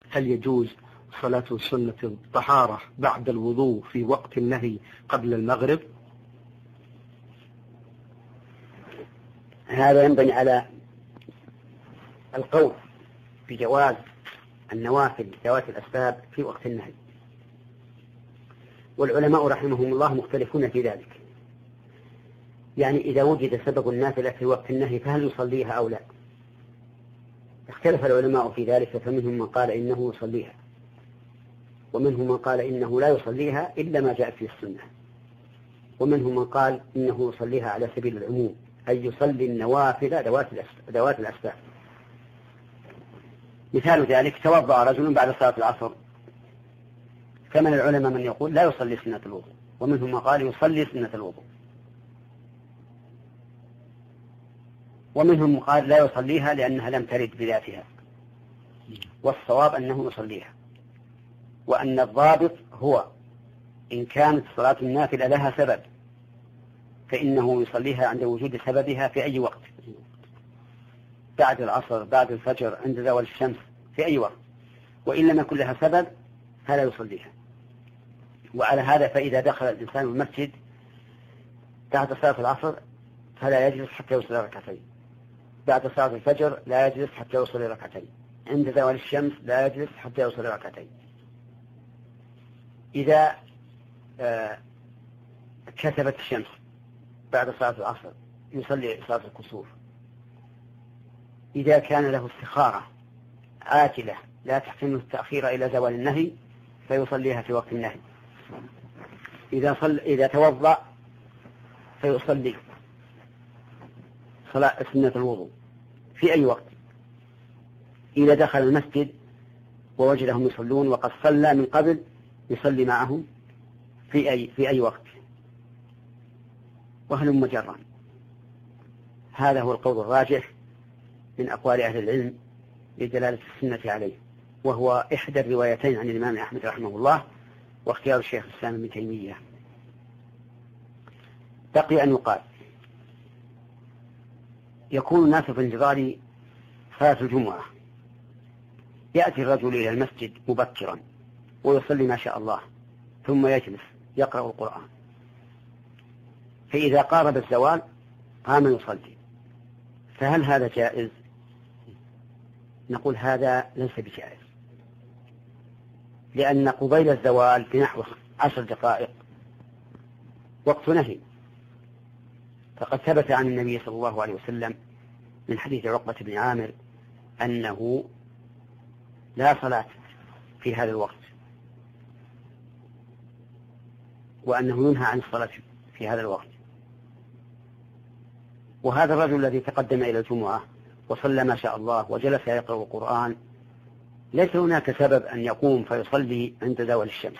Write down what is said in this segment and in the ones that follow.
هل يجوز صلاة سنة الطهارة بعد الوضوء في وقت النهي قبل المغرب؟ هذا ينبني على القول بجواز النوافل ذوات الأسباب في وقت النهي، والعلماء رحمهم الله مختلفون في ذلك. يعني إذا وجد سبب النافلة في وقت النهي فهل يصليها أو لا؟ اختلف العلماء في ذلك، فمنهم من قال إنه يصليها، ومنهم من قال إنه لا يصليها إلا ما جاء في السنة، ومنهم من قال إنه يصليها على سبيل العموم، أي يصلي النوافل ذوات الأسباب. مثال ذلك: توضأ رجل بعد صلاة العصر، فمن العلماء من يقول لا يصلي سنة الوضوء، ومنهم من قال يصلي سنة الوضوء، ومنهم من قال لا يصليها لأنها لم ترد بذاتها، والصواب أنه يصليها، وأن الضابط هو إن كانت صلاة النافلة لها سبب فإنه يصليها عند وجود سببها في أي وقت، بعد العصر، بعد الفجر، عند زوال الشمس، في أي وقت، وإن لم يكن لها سبب فلا يصليها. وعلى هذا فإذا دخل الإنسان المسجد بعد صلاة العصر فلا يجلس حتى يصلي ركعتين، بعد صلاة الفجر لا يجلس حتى يصلي ركعتين، عند زوال الشمس لا يجلس حتى يصلي ركعتين. إذا كسبت الشمس بعد صلاة العصر يصلي صلاة الكسوف. إذا كان له استخارة عاجلة لا تحتمل التأخير إلى زوال النهي فيصليها في وقت النهي. إذا توضأ فيصلي صلاة سنة الوضوء في أي وقت. إذا دخل المسجد ووجدهم يصلون وقد صلى من قبل يصلي معهم في أي وقت، وهلم جرا. هذا هو القول الراجح من أقوال أهل العلم لدلالة السنة عليه، وهو إحدى الروايتين عن الإمام أحمد رحمه الله واختيار الشيخ الإسلام ابن تيمية. بقي أن يقال: يكون الناس في انتظار صلاة الجمعة، يأتي الرجل إلى المسجد مبكرا ويصلي ما شاء الله، ثم يجلس يقرأ القرآن، فإذا قارب الزوال قام يصلي، فهل هذا جائز؟ نقول هذا ليس بجائز، لأن قبيل الزوال بنحو 10 دقائق وقت نهي، فقد ثبت عن النبي صلى الله عليه وسلم من حديث عقبة بن عامر أنه لا صلاة في هذا الوقت، وأنه ينهى عن الصلاة في هذا الوقت. وهذا الرجل الذي تقدم إلى الجمعة وصلى ما شاء الله وجلس يقرأ القرآن ليس هناك سبب أن يقوم فيصلي عند زوال الشمس.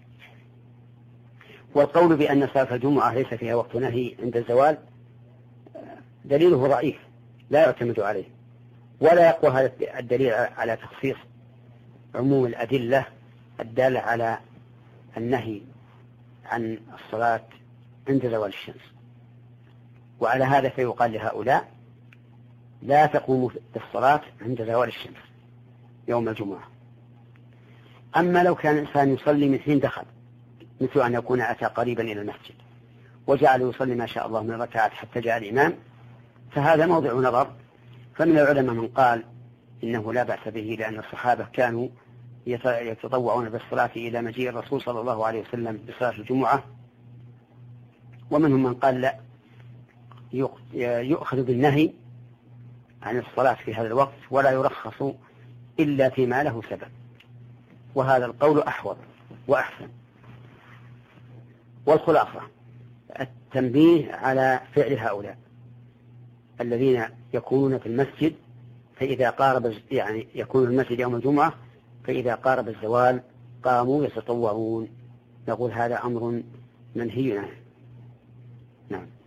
والقول بأن صلاة الجمعة ليس فيها وقت نهي عند الزوال دليله ضعيف لا يعتمد عليه، ولا يقوى هذا الدليل على تخصيص عموم الأدلة الدالة على النهي عن الصلاة عند زوال الشمس. وعلى هذا فيقال لهؤلاء: لا تقوموا بالصلاة عند زوال الشمس يوم الجمعة. أما لو كان الإنسان يصلي من حين دخل، مثل أن يكون أتى قريبا إلى المسجد وجعل يصلي ما شاء الله من ركعات حتى جاء الإمام، فهذا موضع نظر. فمن العلماء من قال إنه لا بأس به، لأن الصحابة كانوا يتطوعون بالصلاة إلى مجيء الرسول صلى الله عليه وسلم بصلاة الجمعة. ومنهم من قال لا، يؤخذ بالنهي عن الصلاة في هذا الوقت ولا يرخص إلا فيما له سبب، وهذا القول أحوط وأحسن. والخلاصة التنبيه على فعل هؤلاء الذين يكونون في المسجد، فإذا قارب يكون في المسجد يوم الجمعة فإذا قارب الزوال قاموا يتطوعون، نقول هذا أمر منهي عنه. نعم.